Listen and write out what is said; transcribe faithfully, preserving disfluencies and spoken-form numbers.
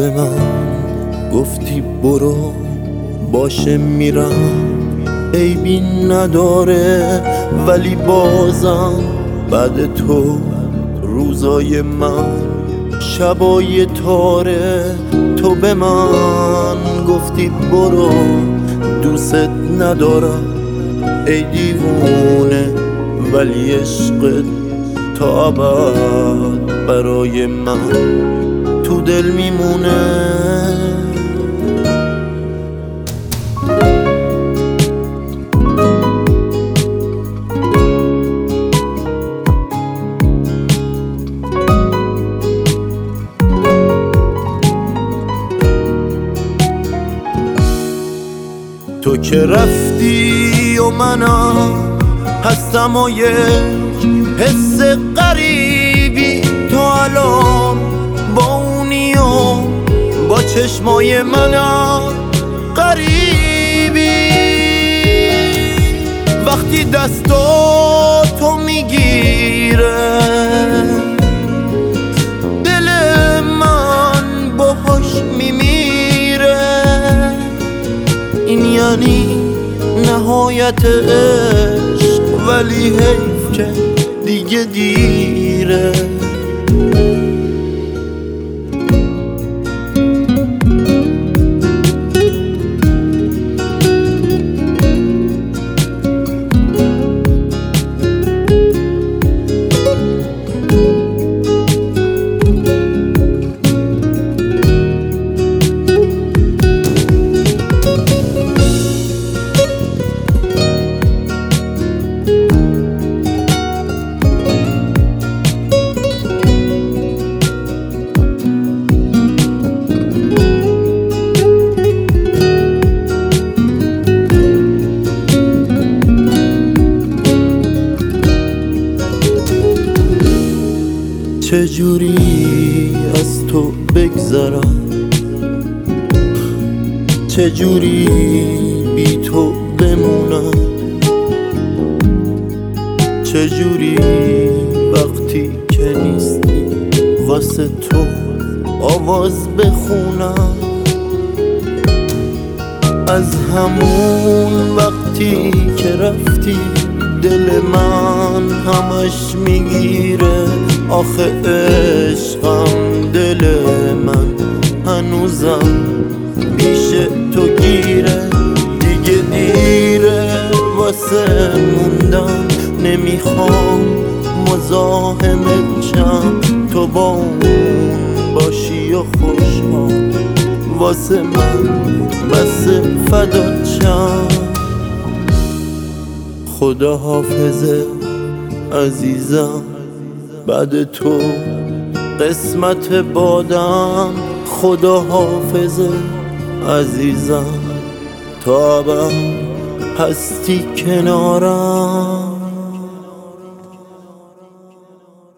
به من گفتی برو باشه میرم، عیبی نداره ولی بازم بعد تو روزای من شبای تاره. تو به من گفتی برو دوست ندارم ای دیوونه، ولی عشقت تا ابد برای من تو دل میمونه. تو که رفتی و منم هستم و یک حس غریبی، تو الان با اونی و با چشمای منم غریبی. وقتی دستاتو میگیره دل من باهاش میمیره، این یعنی نهایت عشق، ولی حیف که دیگه دیره. چجوری از تو بگذرم، چجوری بی تو بمونم، چجوری وقتی که نیستی واسه تو آواز بخونم. از همون وقتی که رفتی دل من همش میگیره، آخه عشقم دل من هنوزم پیش تو گیره. دیگه دیره واسه موندن، نمیخوام مزاحمت شم، تو با اون باشی و خوشحال واسه من بس فدات شم. خدا حافظه عزیزم، بعد تو قسمت بادم. خدا حافظه عزیزم، تا ابد هستی کنارم.